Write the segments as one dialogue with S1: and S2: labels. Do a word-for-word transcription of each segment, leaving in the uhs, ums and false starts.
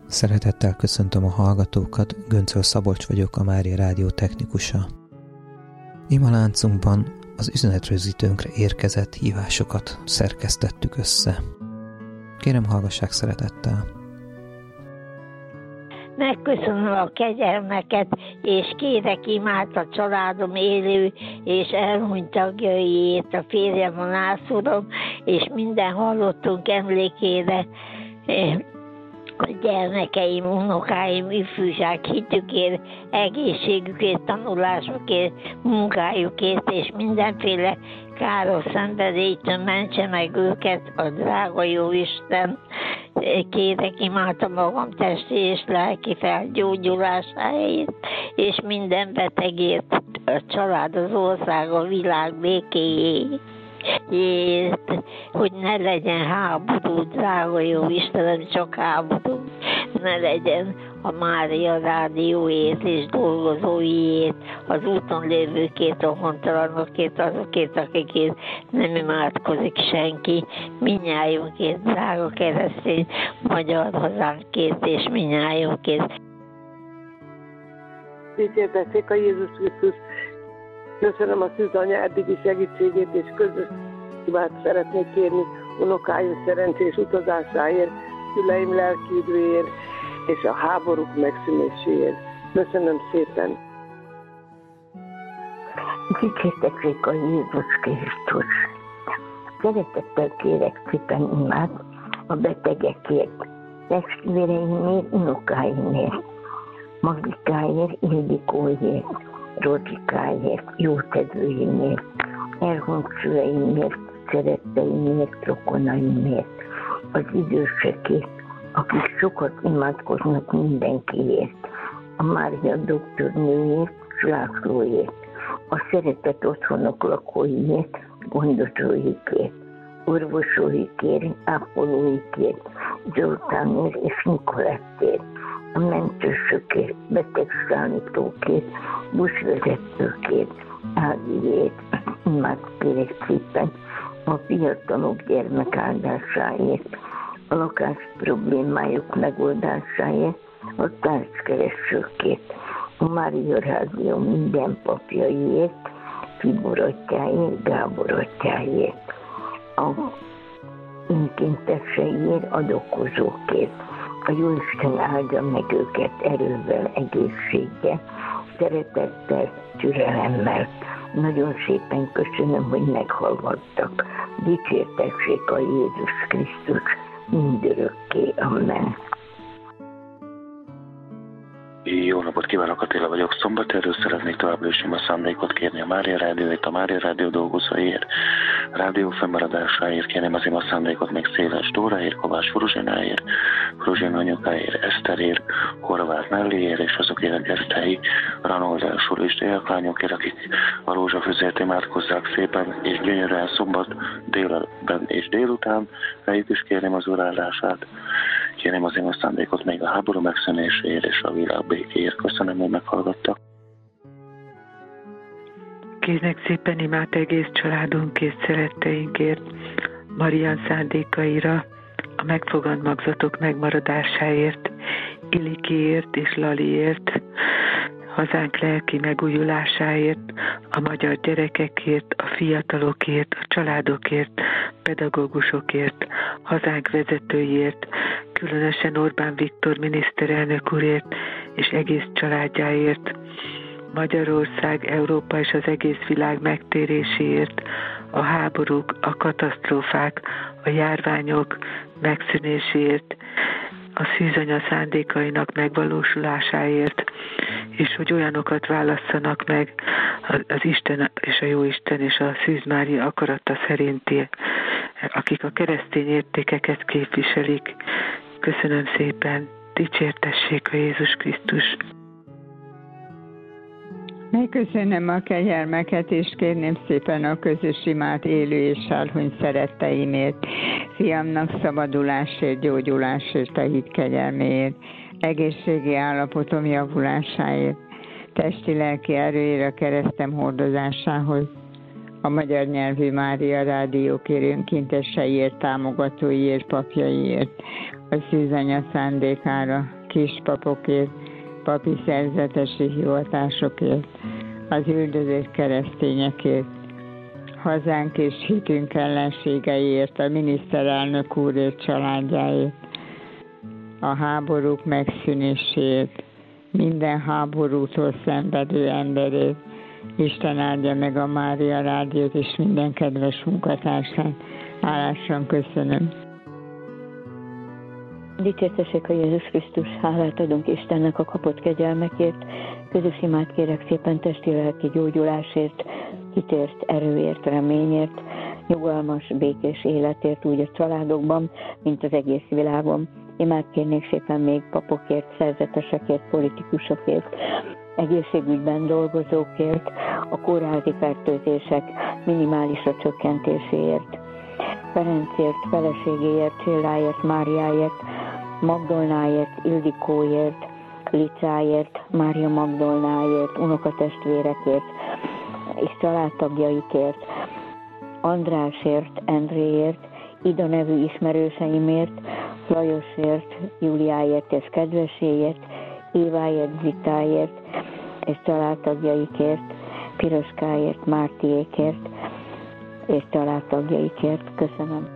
S1: Szeretettel köszöntöm a hallgatókat, Göncöl Szabolcs vagyok, a Mária Rádió technikusa. Ima láncunkban az üzenetrögzítőnkre érkezett hívásokat szerkesztettük össze. Kérem, hallgassák szeretettel!
S2: Megköszönöm a kegyelmeket, és kérek imát a családom élő és elhunyt tagjaiét, a férjem, a nászúrom, és minden hallottunk emlékére, a gyermekeim, unokáim, ifjúság hitükért, egészségükért, tanulásukért, munkájukért, és mindenféle káros szenvedélytől mentse meg őket a drága Jóisten. Kérek imát a magam testi és lelki felgyógyulásáért, és minden betegért, a család, az ország, a világ békéjéért, hogy ne legyen háború, drága jó Istenem, csak háború ne legyen a Mária Rádióért és dolgozóiért, az úton lévőkért, a hontalanokért, azokért, akikért nem imádkozik senki, minnyájunkért, drága keresztény magyar hazánkért és minnyájunkért.
S3: Dicsértessék a Jézus Krisztus! Köszönöm a szűzanya eddigi segítségét, és közös imát szeretnék kérni unokáim szerencsés utazásáért, szüleim lelki üdvéért, és a háborúk megszűnéséért. Köszönöm szépen!
S4: Dicsértessék a Jézus Krisztus! Szeretettel kérek szépen imát a betegekért, testvéreimért, unokáimért, Magikáért, Ildikóért, Rozsikáért, jótevőimért, elhunyt szüleimért, szeretteimért, rokonaimért, az idősekért, akik sokat imádkoznak mindenkiért, a Mária doktornőért, Lászlóért, a szeretett otthonok lakóiért, gondozóikért, orvosaikért, ápolóikért, Zoltánért és Nikolettért, a mentősökért, betegszállítókért, buszvezetőkért, Ágiért, imát kérek szépen a fiatalok gyermekáldásáért, a lakás problémájuk megoldásáért, a társkeresőkért, a Mária Rádió minden papjaiért, Tibor atyáért, Gábor atyáért, a önkénteseiért, adokozókért. A Jóisten áldja meg őket erővel, egészséggel, szeretettel, türelemmel. Nagyon szépen köszönöm, hogy meghallgattak. Dicsértessék a Jézus Krisztus mindörökké. Amen.
S5: Jó napot kívánok, Attila vagyok, Szombaterről. Szeretnék továbbra is a szándékot kérni a Mária Rádióért, a Mária Rádió dolgozóiért, a rádió fennmaradásáért, kérném az ima szándékot még Széles Dóráért, Kovács Fruzsináért, Fruzsina anyukáért, Eszterért, Horváth Nelliért, és azokért a gesztei, Ranoldásról és délaklányokért, akik a rózsafüzért imádkozzák szépen és gyönyörűen szombat délben és délután, fejük is kérném az urállását. Kérném az ima szándékot még a háború megszűnéséért és a világ békéért. Köszönöm, hogy meghallgattak.
S6: Kérnek szépen imát egész családunk és szeretteinkért, Marian szándékaira, a megfogant magzatok megmaradásáért, Ilikiért és Laliért, hazánk lelki megújulásáért, a magyar gyerekekért, a fiatalokért, a családokért, pedagógusokért, hazánk vezetőiért, különösen Orbán Viktor miniszterelnök úrért és egész családjáért, Magyarország, Európa és az egész világ megtéréséért, a háborúk, a katasztrófák, a járványok megszűnéséért, a szűzanya szándékainak megvalósulásáért, és hogy olyanokat válasszanak meg az Isten és a Jóisten és a Szűz Mária akarata szerinti, akik a keresztény értékeket képviselik. Köszönöm szépen, dicsértessék a Jézus Krisztus!
S7: Megköszönöm a kegyelmeket, és kérném szépen a közös imát élő és elhunyt szeretteimért, fiamnak szabadulásért, gyógyulásért, a hit kegyelméért, egészségi állapotom javulásáért, testi-lelki erőért, a keresztem hordozásához, a magyar nyelvű Mária Rádió önkénteseiért, támogatóiért, papjaiért, a szűzanya szándékára, kispapokért, papi szerzetesi hivatásokért, az üldözött keresztényekért, hazánk és hitünk ellenségeiért, a miniszterelnök úrért, családjáért, a háborúk megszűnéséért, minden háborútól szenvedő emberért. Isten áldja meg a Mária Rádiót és minden kedves munkatársát. Hálásan köszönöm.
S8: Dicsértessék a Jézus Krisztus, hálát adunk Istennek a kapott kegyelmekért, közös imát kérek szépen testi-lelki gyógyulásért, kitért erőért, reményért, nyugalmas, békés életért úgy a családokban, mint az egész világon. Imát kérnék szépen még papokért, szerzetesekért, politikusokért, egészségügyben dolgozókért, a kórházi fertőzések minimálisra csökkentéséért, Ferencért, feleségéért, Csilláért, Máriáért, Magdolnáért, Ildikóért, Licáért, Mária Magdolnáért, unokatestvérekért és családtagjaikért, Andrásért, Endréért, Ida nevű ismerőseimért, Lajosért, Júliáért és kedveséért, Éváért, Zitáért és családtagjaikért, Piroskáért, Mártiékért és családtagjaikért. Köszönöm.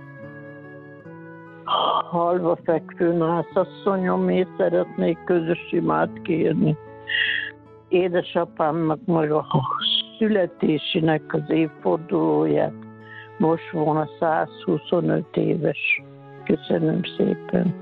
S9: Halva fekvő nászasszonyomért szeretnék közös imát kérni. Édesapámnak meg a születésének az évfordulóját most volna száz huszonöt éves. Köszönöm szépen.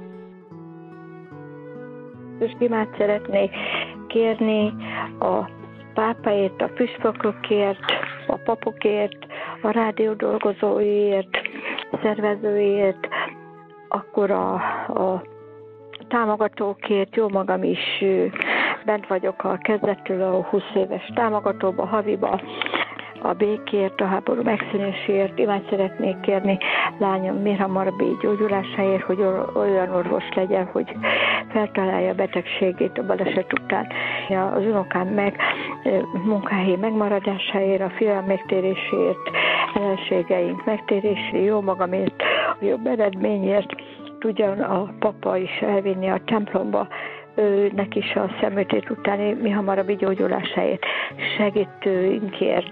S2: Közös imát szeretnék kérni a pápaért, a püspökökért, a papokért, a rádió dolgozóiért, szervezőiért, akkor a, a támogatókért, jó magam is bent vagyok a kezdettől a húsz éves támogatóba, haviba, a békért, a háború megszűnéséért. Imát szeretnék kérni lányom mihamarabbi gyógyulásáért, hogy olyan orvos legyen, hogy feltalálja a betegségét a baleset után. Az unokám meg munkahelyi megmaradásáért, a fiam megtéréséért, ellenségeink megtérésére, jó magamért, a jobb eredményért, tudjon a papa is elvinni a templomba, őnek is a szemötét utáni mi hamarabbi gyógyulásáért, segítőinkért,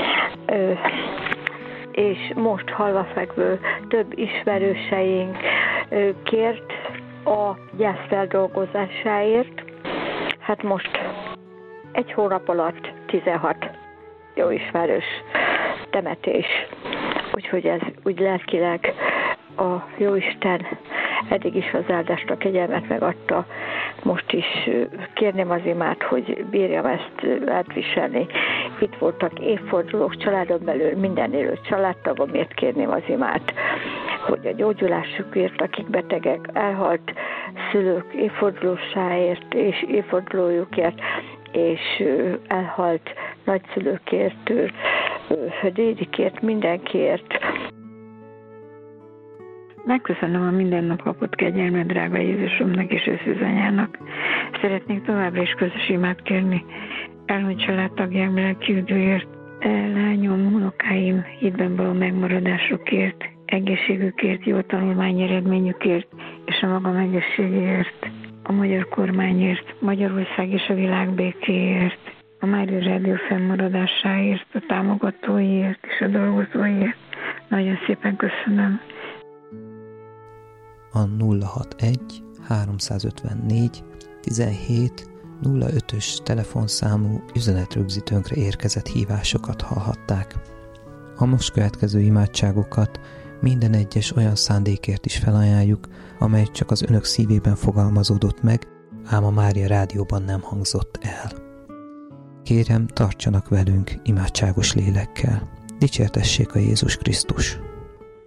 S2: és most halvafekvő több ismerőseink kért a gyászfeldolgozásáért. Hát most egy hónap alatt tizenhat jó ismerős temetés, úgyhogy ez úgy lelkileg a Jóisten eddig is az áldást, a kegyelmet megadta. Most is kérném az imát, hogy bírjam ezt átviselni. Itt voltak évfordulók családon belül, minden élő családtagomért kérném az imát, hogy a gyógyulásukért, akik betegek, elhalt szülők évfordulósáért és évfordulójukért, és elhalt nagyszülőkért, dédikért, mindenkiért.
S6: Megköszönöm a minden nap kapott kegyelmet drága Jézusomnak és őszűzanyának. Szeretnék továbbra is közös imát kérni elhunyt családtagjaim lelkiüdvőért, lányom, unokáim hitben való megmaradásokért, egészségükért, jó tanulmány eredményükért és a magam egészségéért, a magyar kormányért, Magyarország és a világ békéért, a Mária Rádió fennmaradásáért, a támogatóiért és a dolgozóiért. Nagyon szépen köszönöm.
S1: A nulla hatvanegy háromszázötvennégy tizenhét nulla ötös telefonszámú üzenetrögzítőnkre érkezett hívásokat hallhatták. A most következő imádságokat minden egyes olyan szándékért is felajánljuk, amely csak az önök szívében fogalmazódott meg, ám a Mária Rádióban nem hangzott el. Kérem, tartsanak velünk imádságos lélekkel. Dicsértessék a Jézus Krisztus!